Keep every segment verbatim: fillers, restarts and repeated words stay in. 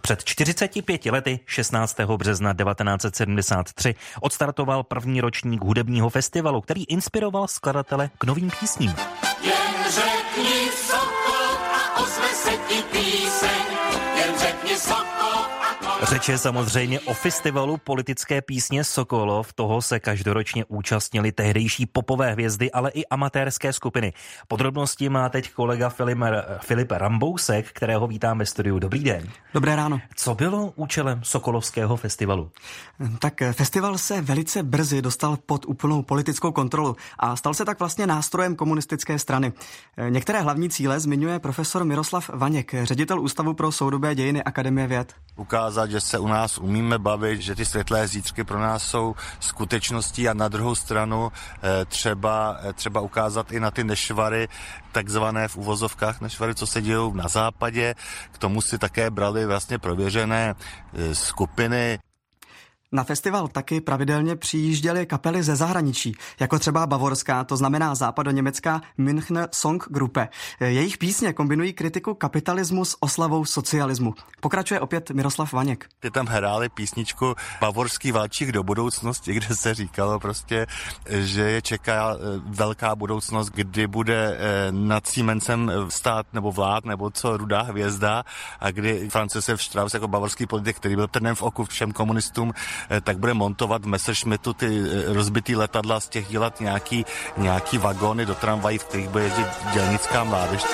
Před čtyřiceti pěti lety, šestnáctého března devatenáct set sedmdesát tři, odstartoval první ročník hudebního festivalu, který inspiroval skladatele k novým písním. Jen řekni sokol a ozve se ti píseň, jen řekni sokol. Řeč je samozřejmě o festivalu politické písně Sokolov. Toho se každoročně účastnili tehdejší popové hvězdy, ale i amatérské skupiny. Podrobnosti má teď kolega Filip, Filip Rambousek, kterého vítám ve studiu. Dobrý den. Dobré ráno. Co bylo účelem Sokolovského festivalu? Tak festival se velice brzy dostal pod úplnou politickou kontrolu a stal se tak vlastně nástrojem komunistické strany. Některé hlavní cíle zmiňuje profesor Miroslav Vaněk, ředitel Ústavu pro soudobé dějiny Akademie věd. Ukázat, že se u nás umíme bavit, že ty světlé zítřky pro nás jsou skutečností a na druhou stranu třeba, třeba ukázat i na ty nešvary, takzvané v uvozovkách nešvary, co se dějou na západě. K tomu si také brali vlastně prověřené skupiny. Na festival taky pravidelně přijížděly kapely ze zahraničí, jako třeba bavorská, to znamená západoněmecká Münchner Songgruppe. Jejich písně kombinují kritiku kapitalismu s oslavou socialismu. Pokračuje opět Miroslav Vaněk. Ty tam hráli písničku Bavorský válčík do budoucnosti, kde se říkalo prostě, že je čeká velká budoucnost, kdy bude nad Siemensem stát nebo vlád, nebo co Rudá hvězda, a kdy Franz Josef Strauss jako bavorský politik, který byl trnem v oku všem komunistům, tak bude montovat v Messerschmittu ty rozbitý letadla, z těch dělat nějaký, nějaký vagóny do tramvají, v kterých bude jezdit dělnická mládež.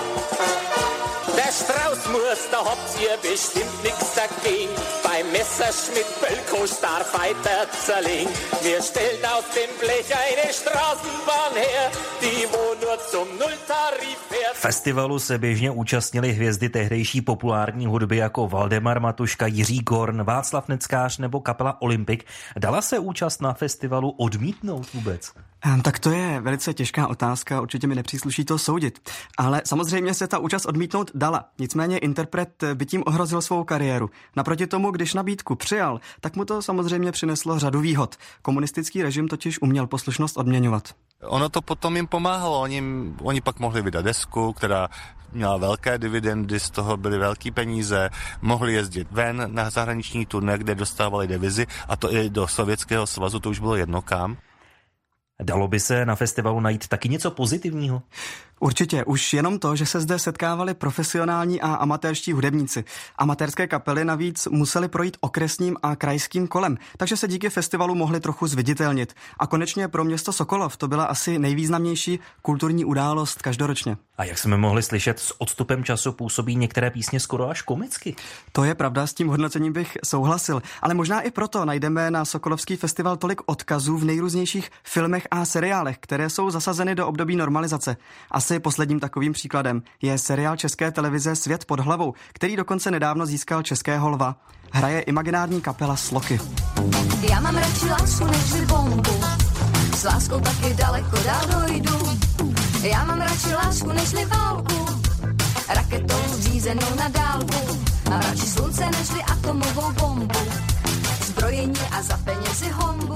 Der Strauß muss, da habt ihr bestimmt nix dagegen. Beim Messerschmitt Bölkow Starfighter zerlegen. Wir stellen auf dem Blech eine Straßenbahn her, die wo nur zum Nulltarif fährt. Festivalu se běžně účastnili hvězdy tehdejší populární hudby jako Valdemar Matuška, Jiří Gorn, Václav Neckář nebo kapela Olympik. Dala se účast na festivalu odmítnout vůbec? Tak to je velice těžká otázka, určitě mi nepřísluší to soudit. Ale samozřejmě se ta účast odmítnout dala. Nicméně interpret by tím ohrozil svou kariéru. Naproti tomu, když nabídku přijal, tak mu to samozřejmě přineslo řadu výhod. Komunistický režim totiž uměl poslušnost odměňovat. Ono to potom jim pomáhalo. Oni, oni pak mohli vydat desku, která měla velké dividendy, z toho byly velký peníze, mohli jezdit ven na zahraniční turné, kde dostávali divizi, a to i do Sovětského svazu, to už bylo jedno kam. Dalo by se na festivalu najít taky něco pozitivního? Určitě, už jenom to, že se zde setkávali profesionální a amatérští hudebníci. Amatérské kapely navíc museli projít okresním a krajským kolem, takže se díky festivalu mohli trochu zviditelnit. A konečně pro město Sokolov to byla asi nejvýznamnější kulturní událost každoročně. A jak jsme mohli slyšet, s odstupem času působí některé písně skoro až komicky. To je pravda, s tím hodnocením bych souhlasil, ale možná i proto najdeme na Sokolovský festival tolik odkazů v nejrůznějších filmech a seriálech, které jsou zasazeny do období normalizace. Asi posledním takovým příkladem je seriál České televize Svět pod hlavou, který dokonce nedávno získal Českého lva. Hraje imaginární kapela Sloky. Já mám radši lásku než bombu, s láskou taky daleko dál dojdu. Já mám radši lásku než válku, raketou řízenou na dálku. Mám radši slunce než atomovou bombu, zbrojení a za penězi honbu.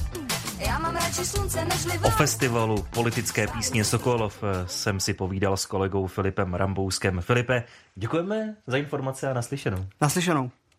Já mám radši slunce než válku. O festivalu politické písně Sokolov jsem si povídal s kolegou Filipem Rambouskem. Filipe, děkujeme za informace a naslyšenou. Naslyšenou.